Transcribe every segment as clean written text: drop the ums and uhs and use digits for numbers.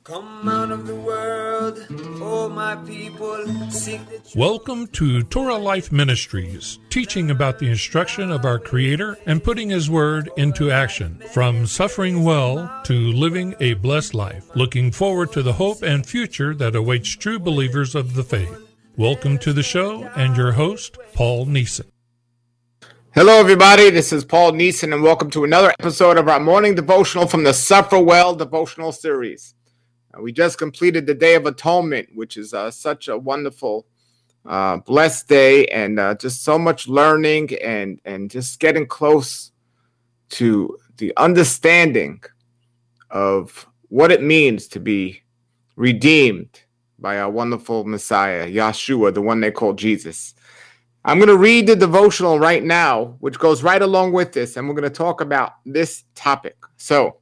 Come out of the world, oh my people, seek the truth. Welcome to Torah Life Ministries, teaching about the instruction of our Creator and putting His Word into action, from suffering well to living a blessed life, looking forward to the hope and future that awaits true believers of the faith. Welcome to the show and your host, Paul Neeson. Hello, everybody. This is Paul Neeson, and welcome to another episode of our morning devotional from the Suffer Well devotional series. We just completed the Day of Atonement, which is such a wonderful, blessed day, and just so much learning and just getting close to the understanding of what it means to be redeemed by our wonderful Messiah, Yeshua, the one they call Jesus. I'm going to read the devotional right now, which goes right along with this, and we're going to talk about this topic. So,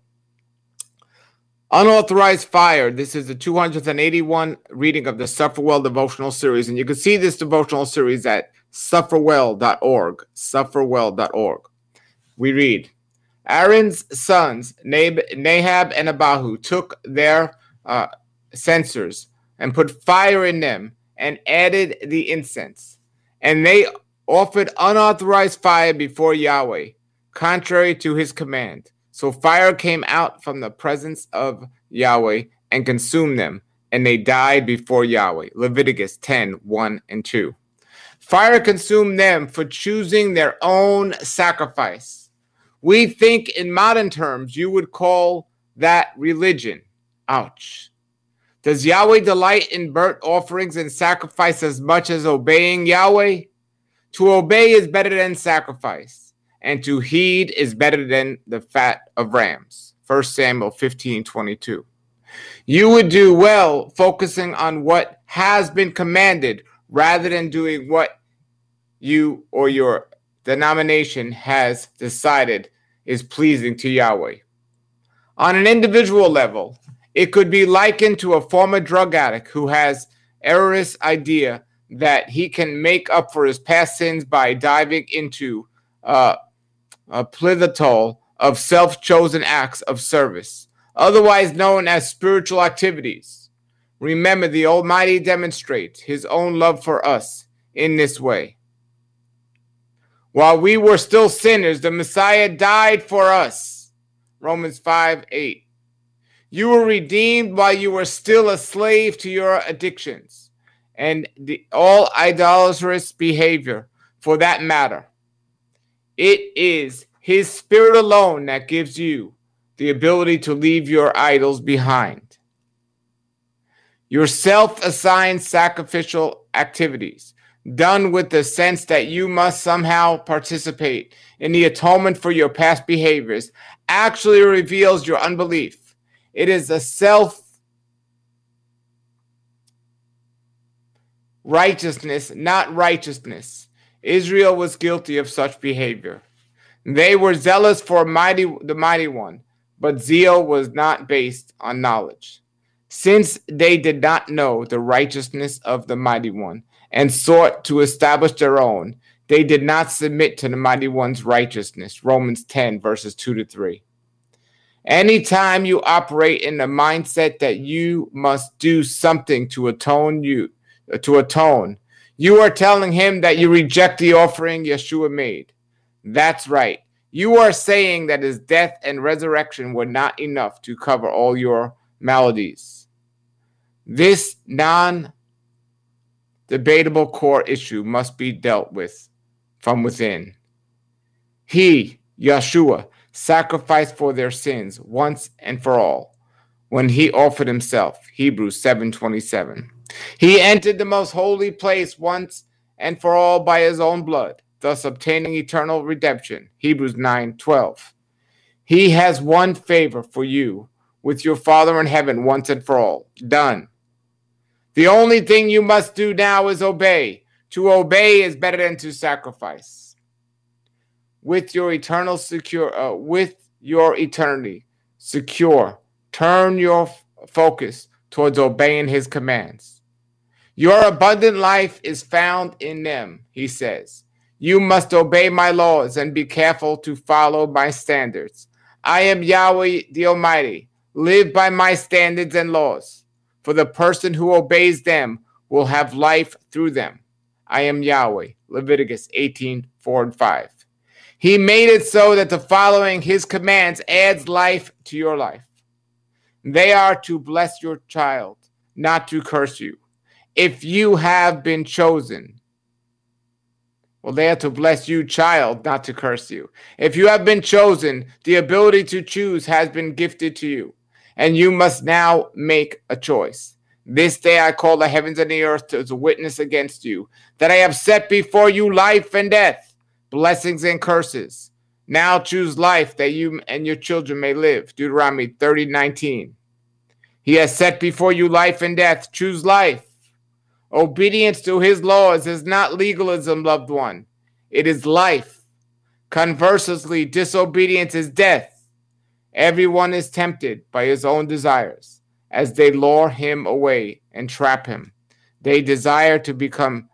unauthorized fire. This is the 281 reading of the Suffer Well devotional series, and you can see this devotional series at sufferwell.org. Sufferwell.org. We read, Aaron's sons, Nahab and Abihu, took their censers and put fire in them and added the incense. And they offered unauthorized fire before Yahweh, contrary to his command. So fire came out from the presence of Yahweh and consumed them, and they died before Yahweh. Leviticus 10:1 and 2. Fire consumed them for choosing their own sacrifice. We think in modern terms you would call that religion. Ouch. Does Yahweh delight in burnt offerings and sacrifice as much as obeying Yahweh? To obey is better than sacrifice, and to heed is better than the fat of rams. 1 Samuel 15:22. You would do well focusing on what has been commanded rather than doing what you or your denomination has decided is pleasing to Yahweh. On an individual level, it could be likened to a former drug addict who has erroneous idea that he can make up for his past sins by diving into a plethora of self-chosen acts of service, otherwise known as spiritual activities. Remember, the Almighty demonstrates his own love for us in this way. While we were still sinners, the Messiah died for us. Romans 5:8. You were redeemed while you were still a slave to your addictions and all idolatrous behavior, for that matter. It is his Spirit alone that gives you the ability to leave your idols behind. Your self-assigned sacrificial activities, done with the sense that you must somehow participate in the atonement for your past behaviors, actually reveals your unbelief. It is a self-righteousness, not righteousness. Israel was guilty of such behavior. They were zealous for the mighty one, but zeal was not based on knowledge. Since they did not know the righteousness of the mighty one and sought to establish their own, they did not submit to the mighty one's righteousness. Romans 10, verses 2-3. Anytime you operate in the mindset that you must do something to atone, you are telling him that you reject the offering Yeshua made. That's right. You are saying that his death and resurrection were not enough to cover all your maladies. This non-debatable core issue must be dealt with from within. He, Yeshua, sacrificed for their sins once and for all when he offered himself. Hebrews 7:27. He entered the most holy place once and for all by his own blood, thus obtaining eternal redemption. Hebrews 9:12. He has one favor for you with your Father in heaven once and for all. Done. The only thing you must do now is obey. To obey is better than to sacrifice. With your eternity secure, turn your focus towards obeying his commands. Your abundant life is found in them, he says. You must obey my laws and be careful to follow my standards. I am Yahweh the Almighty. Live by my standards and laws, for the person who obeys them will have life through them. I am Yahweh. Leviticus 18:4-5. He made it so that the following his commands adds life to your life. They are to bless your child, not to curse you. If you have been chosen, well, they are to bless you, child, not to curse you. If you have been chosen, the ability to choose has been gifted to you, and you must now make a choice. This day I call the heavens and the earth as a witness against you, that I have set before you life and death, blessings and curses. Now choose life that you and your children may live. Deuteronomy 30:19. He has set before you life and death. Choose life. Obedience to his laws is not legalism, loved one. It is life. Conversely, disobedience is death. Everyone is tempted by his own desires as they lure him away and trap him. They desire to become,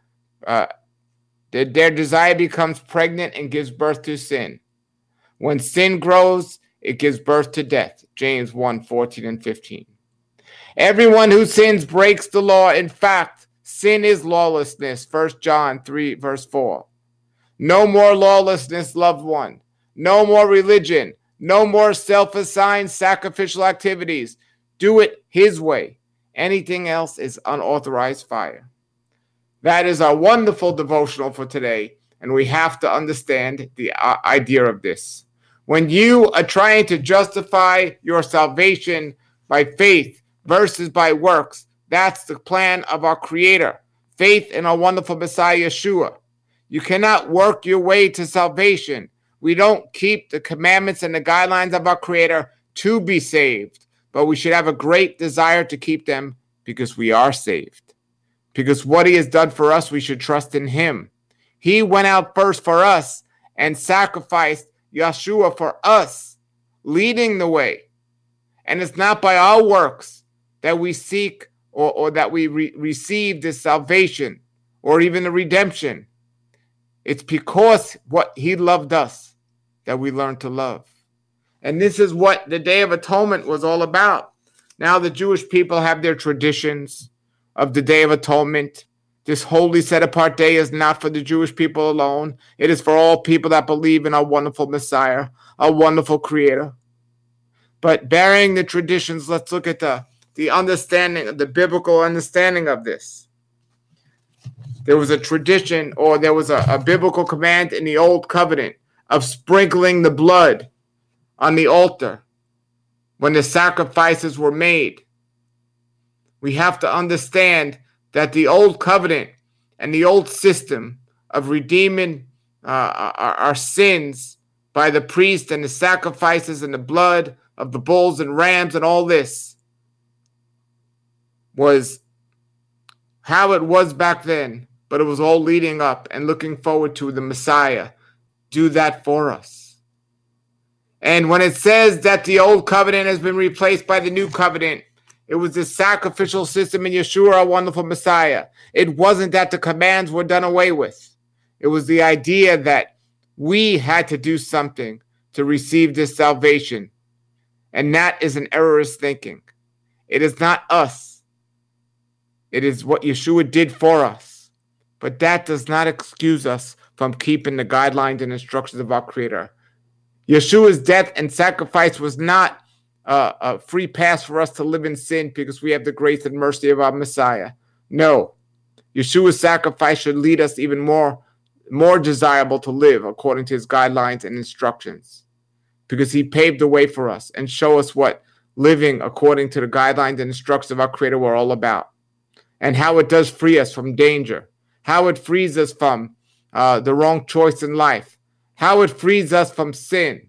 their desire becomes pregnant and gives birth to sin. When sin grows, it gives birth to death. James 1:14-15. Everyone who sins breaks the law. In fact, sin is lawlessness. 1 John 3:4. No more lawlessness, loved one. No more religion. No more self-assigned sacrificial activities. Do it his way. Anything else is unauthorized fire. That is our wonderful devotional for today, and we have to understand the idea of this. When you are trying to justify your salvation by faith versus by works, that's the plan of our Creator. Faith in our wonderful Messiah, Yeshua. You cannot work your way to salvation. We don't keep the commandments and the guidelines of our Creator to be saved, but we should have a great desire to keep them because we are saved. Because what he has done for us, we should trust in him. He went out first for us and sacrificed Yeshua for us, leading the way. And it's not by our works that we seek or that we receive this salvation or even the redemption. It's because what he loved us that we learn to love. And this is what the Day of Atonement was all about. Now the Jewish people have their traditions of the Day of Atonement. This holy set-apart day is not for the Jewish people alone. It is for all people that believe in our wonderful Messiah, our wonderful Creator. But bearing the traditions, let's look at the understanding, the biblical understanding of this. There was a tradition, or there was a biblical command in the Old Covenant of sprinkling the blood on the altar when the sacrifices were made. We have to understand that the Old Covenant and the old system of redeeming our sins by the priest and the sacrifices and the blood of the bulls and rams and all this was how it was back then, but it was all leading up and looking forward to the Messiah do that for us. And when it says that the Old Covenant has been replaced by the New Covenant, it was the sacrificial system in Yeshua, our wonderful Messiah. It wasn't that the commands were done away with. It was the idea that we had to do something to receive this salvation. And that is an errorist thinking. It is not us. It is what Yeshua did for us. But that does not excuse us from keeping the guidelines and instructions of our Creator. Yeshua's death and sacrifice was not a free pass for us to live in sin because we have the grace and mercy of our Messiah. No. Yeshua's sacrifice should lead us even more desirable to live according to his guidelines and instructions, because he paved the way for us and show us what living according to the guidelines and instructions of our Creator were all about, and how it does free us from danger, how it frees us from the wrong choice in life, how it frees us from sin.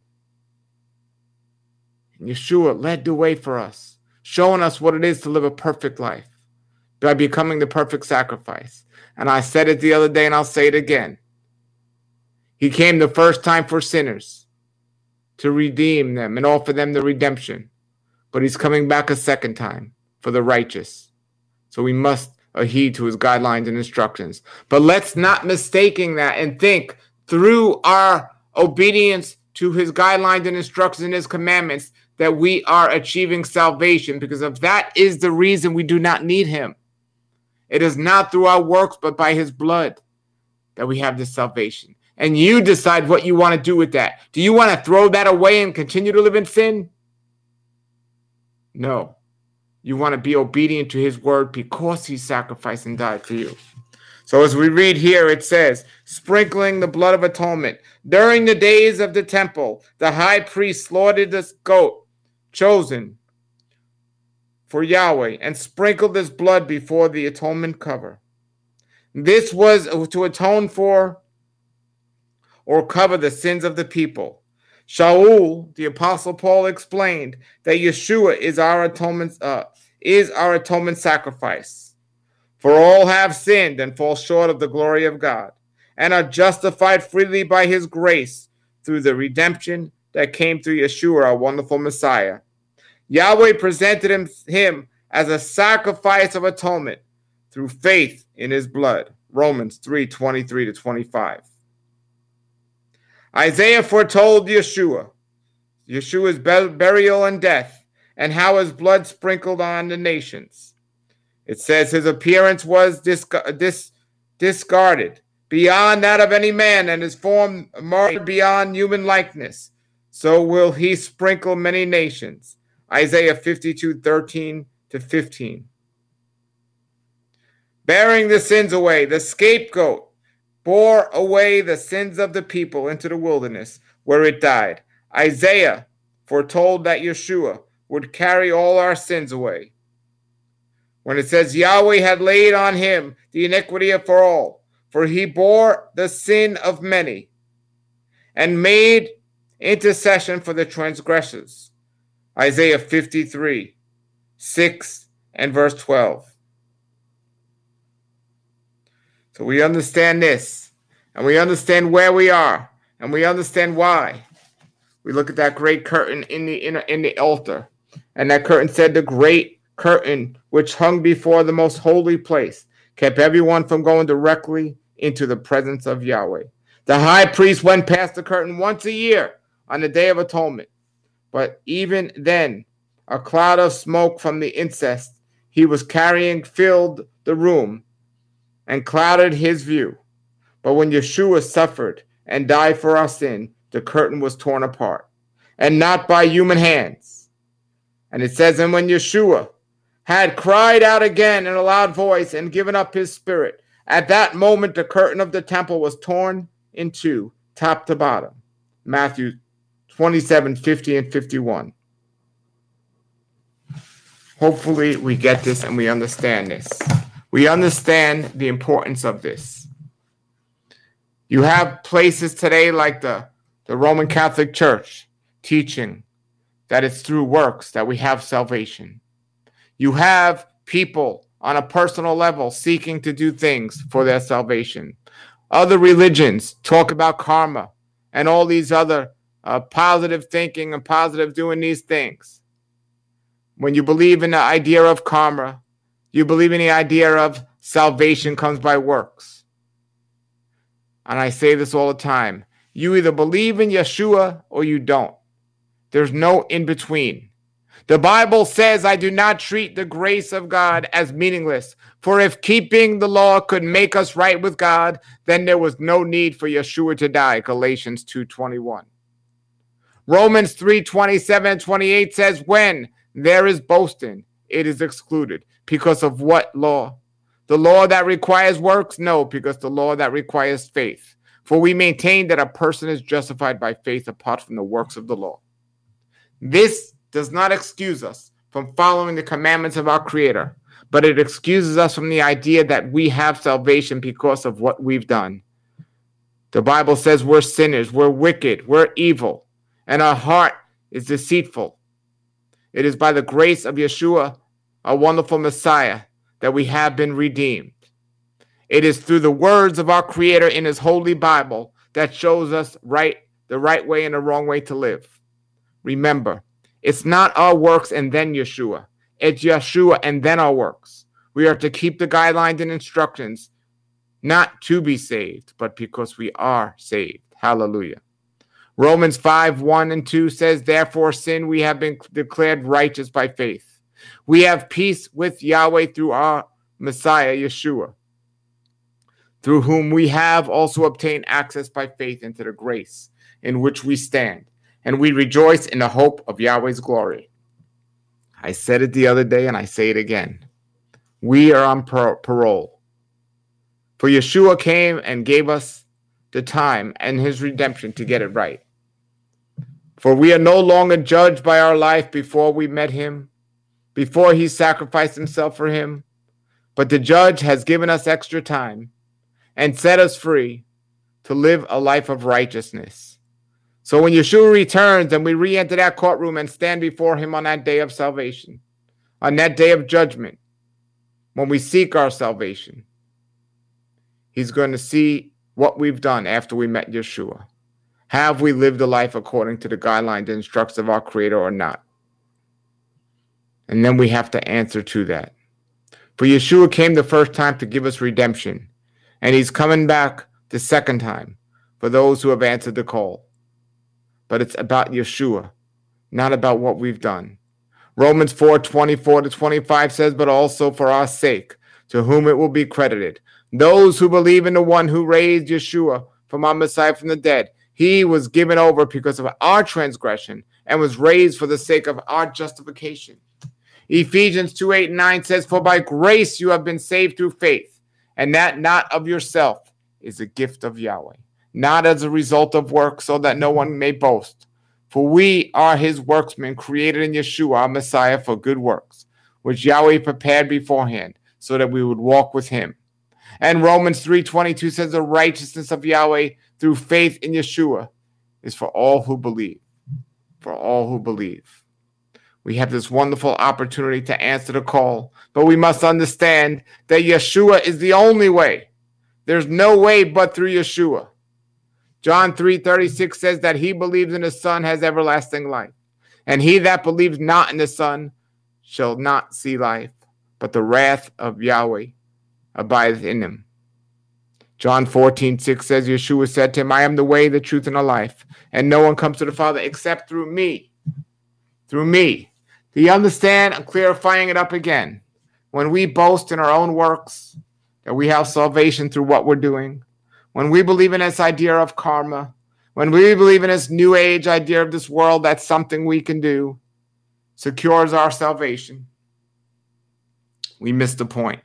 Yeshua led the way for us, showing us what it is to live a perfect life by becoming the perfect sacrifice. And I said it the other day, and I'll say it again. He came the first time for sinners to redeem them and offer them the redemption. But he's coming back a second time for the righteous. So we must heed to his guidelines and instructions. But let's not mistaking that and think through our obedience to his guidelines and instructions and his commandments, that we are achieving salvation, because of that is the reason we do not need him. It is not through our works, but by his blood that we have this salvation. And you decide what you want to do with that. Do you want to throw that away and continue to live in sin? No. You want to be obedient to his word because he sacrificed and died for you. So as we read here, it says, sprinkling the blood of atonement. During the days of the temple, the high priest slaughtered this goat chosen for Yahweh and sprinkled this blood before the atonement cover. This was to atone for or cover the sins of the people. Shaul, the apostle Paul, explained that Yeshua is our atonement sacrifice. For all have sinned and fall short of the glory of God, and are justified freely by his grace through the redemption that came through Yeshua, our wonderful Messiah. Yahweh presented him as a sacrifice of atonement through faith in his blood. Romans 3:23-25. Isaiah foretold Yeshua's burial and death, and how his blood sprinkled on the nations. It says his appearance was discarded beyond that of any man, and his form marred beyond human likeness. So will he sprinkle many nations. Isaiah 52:13-15. Bearing the sins away, the scapegoat bore away the sins of the people into the wilderness, where it died. Isaiah foretold that Yeshua would carry all our sins away. When it says Yahweh had laid on him the iniquity of all, for he bore the sin of many, and made intercession for the transgressors. Isaiah 53:6 and verse 12. So we understand this, and we understand where we are, and we understand why. We look at that great curtain in the altar, and that curtain said, the great curtain which hung before the most holy place kept everyone from going directly into the presence of Yahweh. The high priest went past the curtain once a year on the Day of Atonement, but even then, a cloud of smoke from the incense he was carrying filled the room and clouded his view. But when Yeshua suffered and died for our sin, the curtain was torn apart, and not by human hands. And it says, and when Yeshua had cried out again in a loud voice and given up his spirit, at that moment the curtain of the temple was torn in two, top to bottom. Matthew 27:50 and 51. Hopefully we get this and we understand this. We understand the importance of this. You have places today like the Roman Catholic Church teaching that it's through works that we have salvation. You have people on a personal level seeking to do things for their salvation. Other religions talk about karma and all these other positive thinking and positive doing these things. When you believe in the idea of karma, you believe in the idea of salvation comes by works. And I say this all the time. You either believe in Yeshua or you don't. There's no in between. The Bible says, I do not treat the grace of God as meaningless. For if keeping the law could make us right with God, then there was no need for Yeshua to die. Galatians 2:21. Romans 3:27-28 says, when there is boasting, it is excluded. Because of what law? The law that requires works? No, because the law that requires faith. For we maintain that a person is justified by faith apart from the works of the law. This does not excuse us from following the commandments of our Creator, but it excuses us from the idea that we have salvation because of what we've done. The Bible says we're sinners, we're wicked, we're evil, and our heart is deceitful. It is by the grace of Yeshua, a wonderful Messiah, that we have been redeemed. It is through the words of our Creator in his holy Bible that shows us the right way and the wrong way to live. Remember, it's not our works and then Yeshua. It's Yeshua and then our works. We are to keep the guidelines and instructions, not to be saved, but because we are saved. Hallelujah. Romans 5:1 and 2 says, therefore, sin we have been declared righteous by faith. We have peace with Yahweh through our Messiah, Yeshua, through whom we have also obtained access by faith into the grace in which we stand, and we rejoice in the hope of Yahweh's glory. I said it the other day, and I say it again. We are on parole. For Yeshua came and gave us the time and his redemption to get it right. For we are no longer judged by our life before we met him, before he sacrificed himself for him, but the judge has given us extra time and set us free to live a life of righteousness. So when Yeshua returns and we re-enter that courtroom and stand before him on that day of salvation, on that day of judgment, when we seek our salvation, he's going to see what we've done after we met Yeshua. Have we lived a life according to the guidelines and instructions of our Creator or not? And then we have to answer to that. For Yeshua came the first time to give us redemption, and he's coming back the second time for those who have answered the call. But it's about Yeshua, not about what we've done. Romans 4:24-25 says, but also for our sake, to whom it will be credited. Those who believe in the one who raised Yeshua from our Messiah from the dead, he was given over because of our transgression and was raised for the sake of our justification. Ephesians 2:8-9 says, for by grace you have been saved through faith, and that not of yourself is a gift of Yahweh, not as a result of works, so that no one may boast. For we are his workmen, created in Yeshua, our Messiah, for good works, which Yahweh prepared beforehand, so that we would walk with him. And Romans 3:22 says, the righteousness of Yahweh through faith in Yeshua is for all who believe. For all who believe. We have this wonderful opportunity to answer the call, but we must understand that Yeshua is the only way. There's no way but through Yeshua. John 3:36 says that he believes in the Son has everlasting life, and he that believes not in the Son shall not see life, but the wrath of Yahweh abideth in him. John 14:6 says, Yeshua said to him, I am the way, the truth, and the life, and no one comes to the Father except through me. Through me. Do you understand? I'm clarifying it up again. When we boast in our own works, that we have salvation through what we're doing, when we believe in this idea of karma, when we believe in this new age idea of this world, that's something we can do, secures our salvation, we miss the point.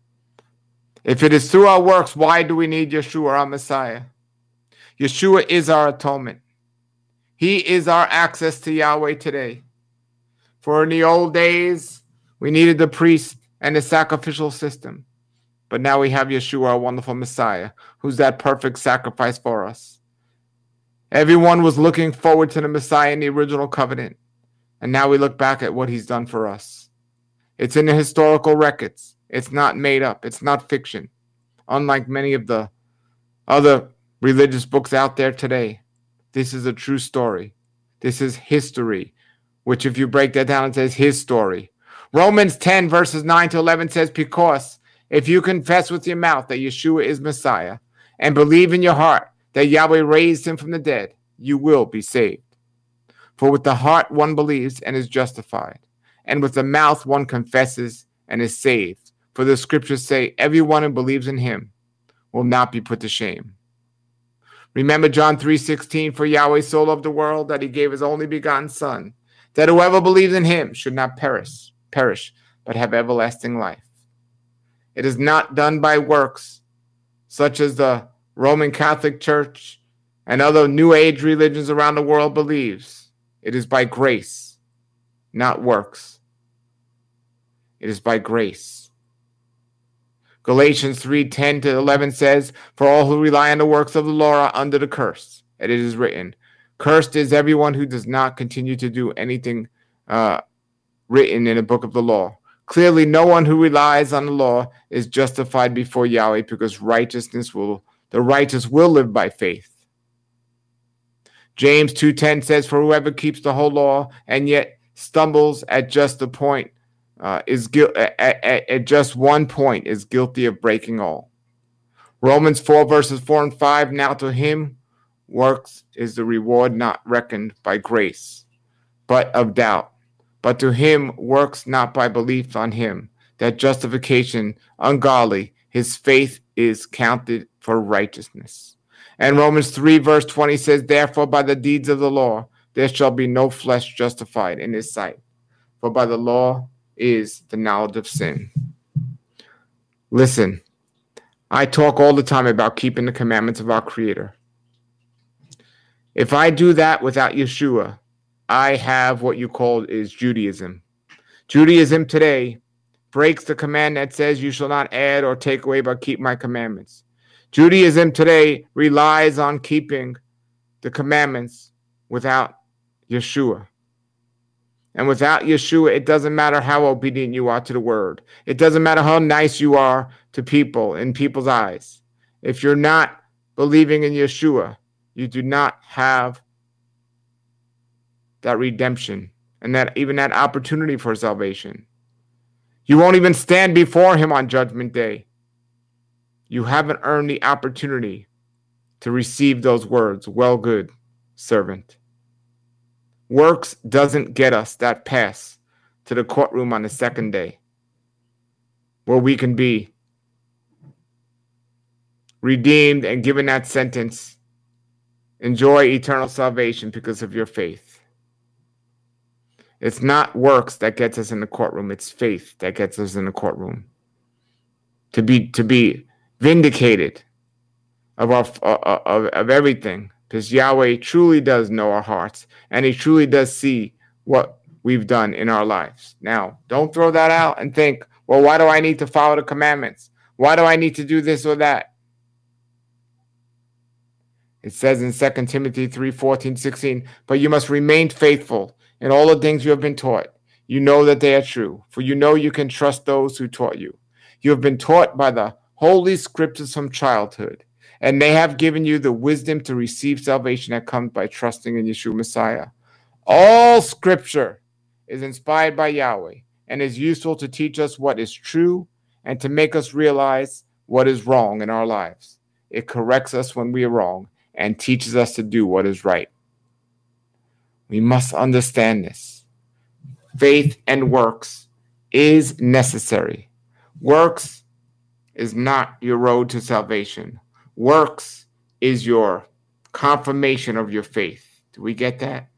If it is through our works, why do we need Yeshua, our Messiah? Yeshua is our atonement. He is our access to Yahweh today. For in the old days, we needed the priest and the sacrificial system. But now we have Yeshua, our wonderful Messiah, who's that perfect sacrifice for us. Everyone was looking forward to the Messiah in the original covenant. And now we look back at what he's done for us. It's in the historical records. It's not made up. It's not fiction. Unlike many of the other religious books out there today, this is a true story. This is history, which if you break that down, it says his story. Romans 10:9-11 says, because if you confess with your mouth that Yeshua is Messiah and believe in your heart that Yahweh raised him from the dead, you will be saved. For with the heart one believes and is justified, and with the mouth one confesses and is saved. For the scriptures say, everyone who believes in him will not be put to shame. Remember John 3:16, for Yahweh so loved the world that he gave his only begotten Son, that whoever believes in him should not perish, but have everlasting life. It is not done by works, such as the Roman Catholic Church and other New Age religions around the world believes. It is by grace, not works. It is by grace. Galatians 3:10-11 says, for all who rely on the works of the law are under the curse. And it is written, cursed is everyone who does not continue to do anything written in the book of the law. Clearly, no one who relies on the law is justified before Yahweh, because the righteous will live by faith. James 2:10 says, for whoever keeps the whole law and yet stumbles at just one point is guilty of breaking all. Romans 4:4-5, now to him Works is the reward not reckoned by grace, but of doubt. But to him works not by belief on him, that justification ungodly, his faith is counted for righteousness. And Romans 3 verse 20 says, therefore by the deeds of the law, there shall be no flesh justified in his sight. For by the law is the knowledge of sin. Listen, I talk all the time about keeping the commandments of our Creator. If I do that without Yeshua, I have what you call is Judaism. Judaism today breaks the command that says you shall not add or take away but keep my commandments. Judaism today relies on keeping the commandments without Yeshua. And without Yeshua, it doesn't matter how obedient you are to the word. It doesn't matter how nice you are to people in people's eyes. If you're not believing in Yeshua, you do not have that redemption and that even that opportunity for salvation. You won't even stand before him on Judgment Day. You haven't earned the opportunity to receive those words, well, good servant. Works doesn't get us that pass to the courtroom on the second day where we can be redeemed and given that sentence, enjoy eternal salvation because of your faith. It's not works that gets us in the courtroom. It's faith that gets us in the courtroom. To be vindicated of everything. Because Yahweh truly does know our hearts, and he truly does see what we've done in our lives. Now, don't throw that out and think, well, why do I need to follow the commandments? Why do I need to do this or that? It says in 2 Timothy 3:14-16, but you must remain faithful in all the things you have been taught. You know that they are true, for you know you can trust those who taught you. You have been taught by the Holy Scriptures from childhood, and they have given you the wisdom to receive salvation that comes by trusting in Yeshua Messiah. All Scripture is inspired by Yahweh and is useful to teach us what is true and to make us realize what is wrong in our lives. It corrects us when we are wrong and teaches us to do what is right. We must understand this. Faith and works is necessary. Works is not your road to salvation. Works is your confirmation of your faith. Do we get that?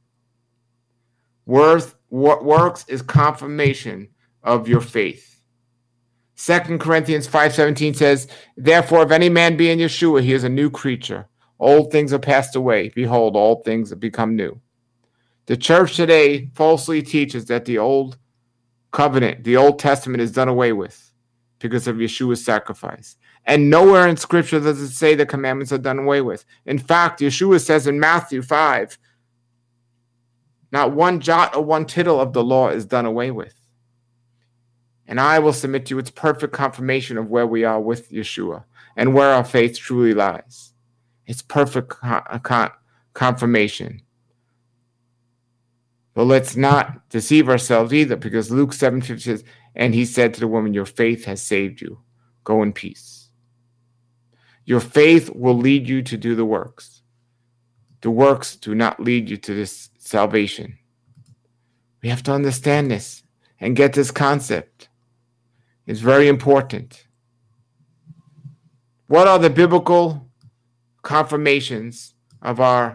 Works is confirmation of your faith. 2 Corinthians 5:17 says, therefore, if any man be in Yeshua, he is a new creature. Old things are passed away. Behold, all things have become new. The church today falsely teaches that the old covenant, the Old Testament, is done away with because of Yeshua's sacrifice. And nowhere in Scripture does it say the commandments are done away with. In fact, Yeshua says in Matthew 5, not one jot or one tittle of the law is done away with. And I will submit to you its perfect confirmation of where we are with Yeshua and where our faith truly lies. It's perfect confirmation. But let's not deceive ourselves either, because Luke 7:50 says, and he said to the woman, your faith has saved you. Go in peace. Your faith will lead you to do the works. The works do not lead you to this salvation. We have to understand this and get this concept. It's very important. What are the biblical confirmations of our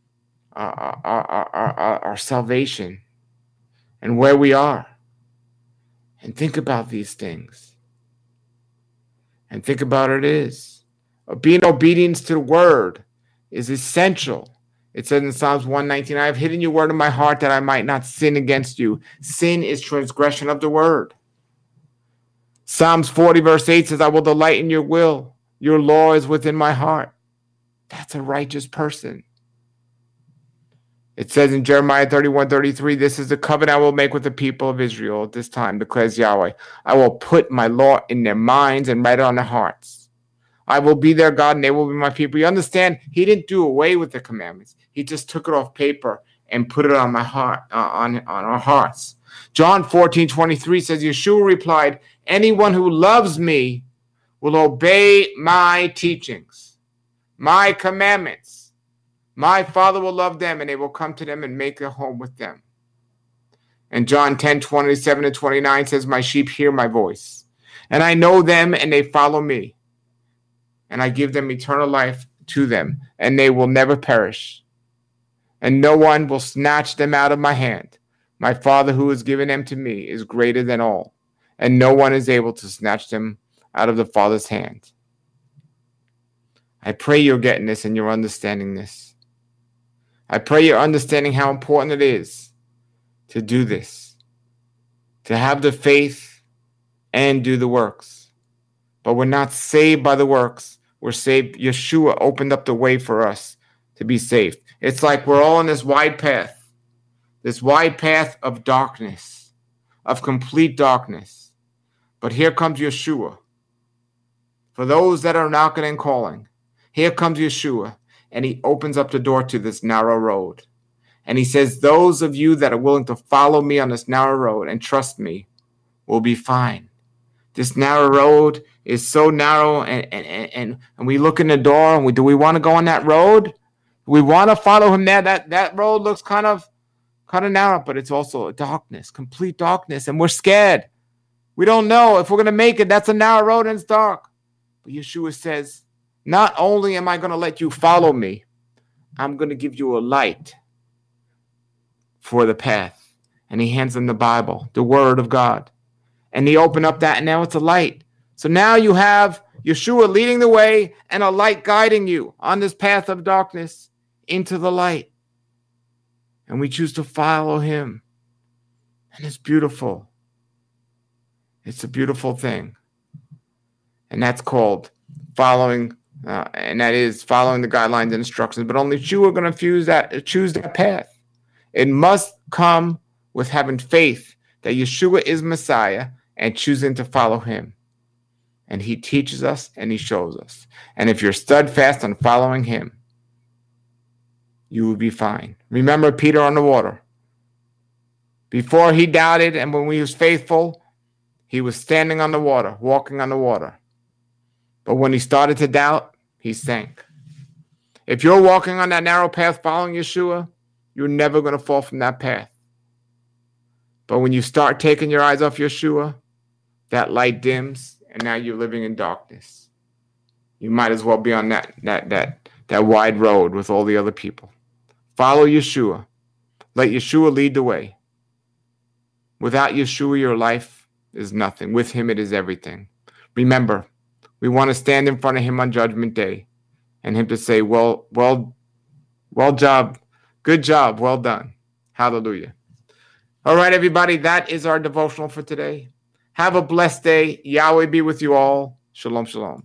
salvation and where we are? And think about these things. And think about it is. Being obedient to the word is essential. It says in Psalms 119, I have hidden your word in my heart that I might not sin against you. Sin is transgression of the word. Psalms 40 verse 8 says, I will delight in your will. Your law is within my heart. That's a righteous person. It says in Jeremiah 31:33, this is the covenant I will make with the people of Israel at this time, declares Yahweh. I will put my law in their minds and write it on their hearts. I will be their God and they will be my people. You understand? He didn't do away with the commandments. He just took it off paper and put it on my heart, on our hearts. John 14:23 says, Yeshua replied, anyone who loves me will obey my teachings, my commandments. My Father will love them, and they will come to them and make a home with them. And John 10:27-29 says, my sheep hear my voice, and I know them, and they follow me. And I give them eternal life to them, and they will never perish. And no one will snatch them out of my hand. My Father who has given them to me is greater than all, and no one is able to snatch them out of the Father's hand. I pray you're getting this and you're understanding this. I pray you're understanding how important it is to do this, to have the faith and do the works. But we're not saved by the works. We're saved. Yeshua opened up the way for us to be saved. It's like we're all on this wide path of darkness, of complete darkness. But here comes Yeshua. For those that are knocking and calling, here comes Yeshua, and he opens up the door to this narrow road. And he says, those of you that are willing to follow me on this narrow road and trust me will be fine. This narrow road is so narrow, and we look in the door, and do we want to go on that road? Do we want to follow him there? That road looks kind of narrow, but it's also darkness, complete darkness, and we're scared. We don't know if we're going to make it. That's a narrow road, and it's dark. But Yeshua says, not only am I going to let you follow me, I'm going to give you a light for the path. And he hands them the Bible, the Word of God. And he opened up that, and now it's a light. So now you have Yeshua leading the way and a light guiding you on this path of darkness into the light. And we choose to follow him. And it's beautiful. It's a beautiful thing. And that's called following, and that is following the guidelines and instructions. But only you are going to choose that path. It must come with having faith that Yeshua is Messiah and choosing to follow him. And he teaches us and he shows us. And if you're steadfast on following him, you will be fine. Remember Peter on the water. Before he doubted, and when he was faithful, he was standing on the water, walking on the water. But when he started to doubt, he sank. If you're walking on that narrow path following Yeshua, you're never going to fall from that path. But when you start taking your eyes off Yeshua, that light dims, and now you're living in darkness. You might as well be on that wide road with all the other people. Follow Yeshua. Let Yeshua lead the way. Without Yeshua, your life is nothing. With him, it is everything. Remember, we want to stand in front of him on Judgment Day and him to say, well job, good job, well done. Hallelujah. All right, everybody, that is our devotional for today. Have a blessed day. Yahweh be with you all. Shalom, shalom.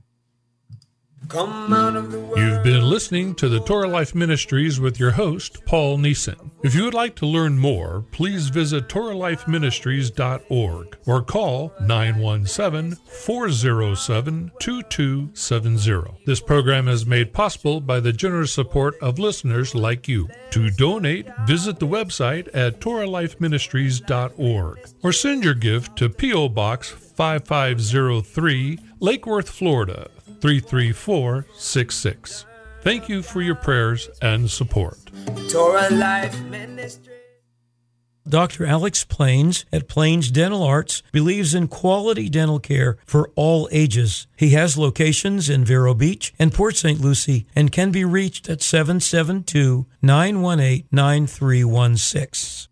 Come out of the world. You've been listening to the Torah Life Ministries with your host, Paul Neeson. If you would like to learn more, please visit TorahLifeMinistries.org or call 917-407-2270. This program is made possible by the generous support of listeners like you. To donate, visit the website at TorahLifeMinistries.org or send your gift to P.O. Box 5503, Lake Worth, Florida 33466. Thank you for your prayers and support. Torah Life Ministry. Dr. Alex Plains at Plains Dental Arts believes in quality dental care for all ages. He has locations in Vero Beach and Port St. Lucie and can be reached at 772-918-9316.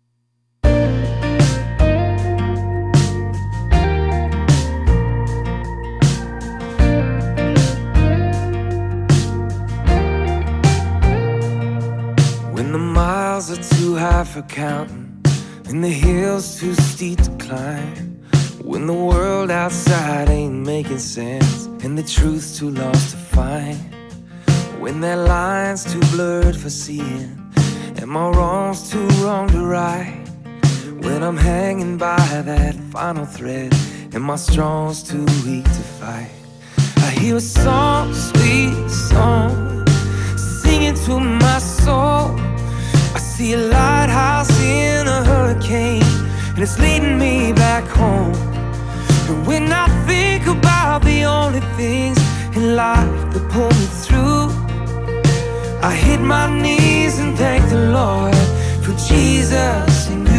Miles are too high for counting, and the hills too steep to climb. When the world outside ain't making sense, and the truth's too lost to find. When that line's too blurred for seeing, and my wrong's too wrong to right. When I'm hanging by that final thread, and my strong's too weak to fight. I hear a song, sweet song, singing to my soul. I see a lighthouse in a hurricane, and it's leading me back home. And when I think about the only things in life that pull me through, I hit my knees and thank the Lord for Jesus and